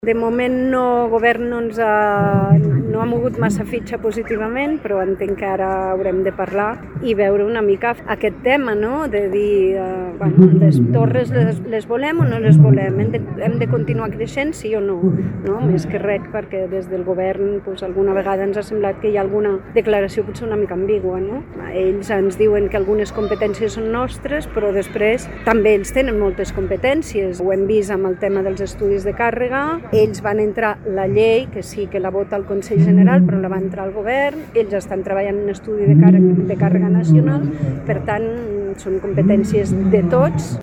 De moment el govern no ha mogut massa fitxa positivament, però entenc que ara haurem de parlar i veure una mica aquest tema, no? De dir, les torres les volem o no les volem? Hem de continuar creixent, sí o no? Més que res, perquè des del govern alguna vegada ens ha semblat que hi ha alguna declaració potser una mica ambigua, no? Ells ens diuen que algunes competències són nostres, però després també ells tenen moltes competències. Ho hem vist amb el tema dels estudis de càrrega. Ells van entrar la llei, que sí que la vota el Consell General, però la va entrar el govern. Ells estan treballant en un estudi de càrrega nacional, per tant, són competències de tots.